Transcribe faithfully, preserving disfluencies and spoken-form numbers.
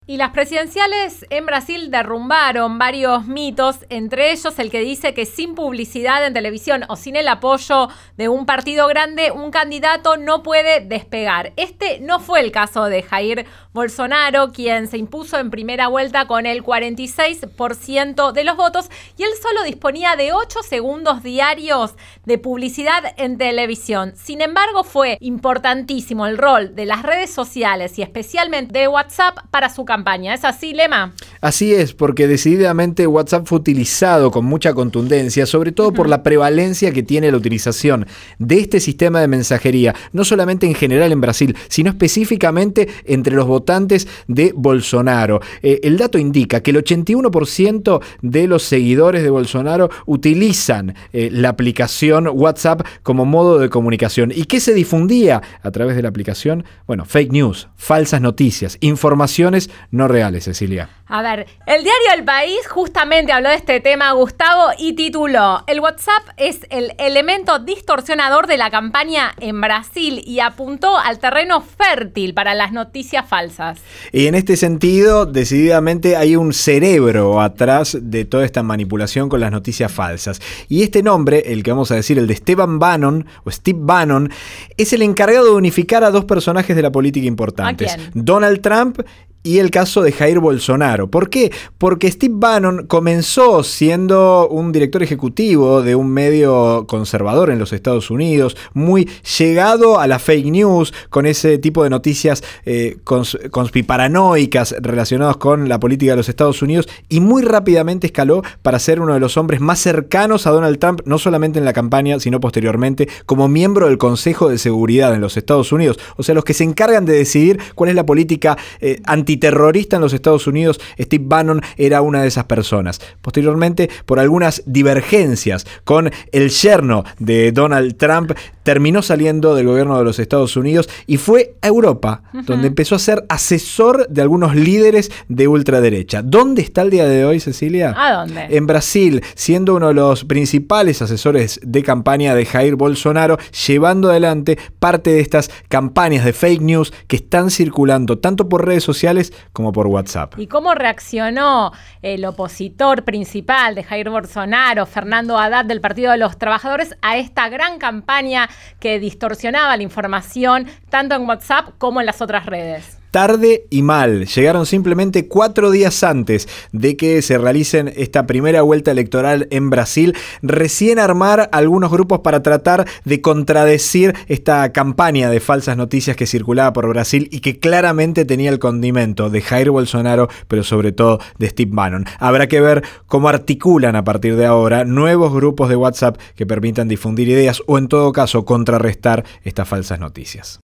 Y las presidenciales en Brasil derrumbaron varios mitos, entre ellos el que dice que sin publicidad en televisión o sin el apoyo de un partido grande, un candidato no puede despegar. Este no fue el caso de Jair Bolsonaro, quien se impuso en primera vuelta con el cuarenta y seis por ciento de los votos y él solo disponía de ocho segundos diarios de publicidad en televisión. Sin embargo, fue importantísimo el rol de las redes sociales y especialmente de WhatsApp para su campaña. ¿Es así, Lema? Así es, porque decididamente WhatsApp fue utilizado con mucha contundencia, sobre todo uh-huh. por la prevalencia que tiene la utilización de este sistema de mensajería, no solamente en general en Brasil, sino específicamente entre los votantes de Bolsonaro. Eh, el dato indica que el ochenta y uno por ciento de los seguidores de Bolsonaro utilizan eh, la aplicación WhatsApp como modo de comunicación. ¿Y qué se difundía a través de la aplicación? Bueno, fake news, falsas noticias, informaciones no reales, Cecilia. A ver, el diario El País justamente habló de este tema, Gustavo, y tituló: el WhatsApp es el elemento distorsionador de la campaña en Brasil, y apuntó al terreno fértil para las noticias falsas. Y en este sentido, decididamente hay un cerebro atrás de toda esta manipulación con las noticias falsas. Y este nombre, el que vamos a decir, el de Esteban Bannon, o Steve Bannon, es el encargado de unificar a dos personajes de la política importantes. ¿A quién? Donald Trump y el caso de Jair Bolsonaro. ¿Por qué? Porque Steve Bannon comenzó siendo un director ejecutivo de un medio conservador en los Estados Unidos, muy llegado a la fake news, con ese tipo de noticias eh, cons- conspiparanoicas relacionadas con la política de los Estados Unidos, y muy rápidamente escaló para ser uno de los hombres más cercanos a Donald Trump, no solamente en la campaña, sino posteriormente como miembro del Consejo de Seguridad en los Estados Unidos. O sea, los que se encargan de decidir cuál es la política eh, anti antiterrorista en los Estados Unidos. Steve Bannon era una de esas personas. Posteriormente, por algunas divergencias con el yerno de Donald Trump, terminó saliendo del gobierno de los Estados Unidos y fue a Europa, uh-huh. donde empezó a ser asesor de algunos líderes de ultraderecha. ¿Dónde está el día de hoy, Cecilia? ¿A dónde? En Brasil, siendo uno de los principales asesores de campaña de Jair Bolsonaro, llevando adelante parte de estas campañas de fake news que están circulando tanto por redes sociales como por WhatsApp. ¿Y cómo reaccionó el opositor principal de Jair Bolsonaro, Fernando Haddad, del Partido de los Trabajadores, a esta gran campaña que distorsionaba la información tanto en WhatsApp como en las otras redes? Tarde y mal. Llegaron simplemente cuatro días antes de que se realicen esta primera vuelta electoral en Brasil, recién armar algunos grupos para tratar de contradecir esta campaña de falsas noticias que circulaba por Brasil y que claramente tenía el condimento de Jair Bolsonaro, pero sobre todo de Steve Bannon. Habrá que ver cómo articulan a partir de ahora nuevos grupos de WhatsApp que permitan difundir ideas o, en todo caso, contrarrestar estas falsas noticias.